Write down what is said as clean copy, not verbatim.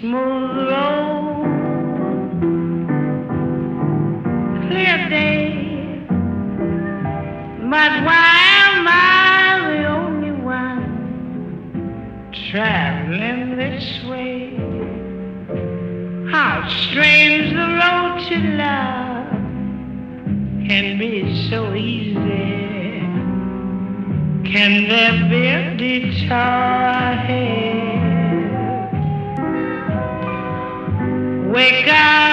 smooth road, clear day. But why am I the only one traveling this way? How strange the road to love can be so easy. Can there be a detour ahead? Wake up.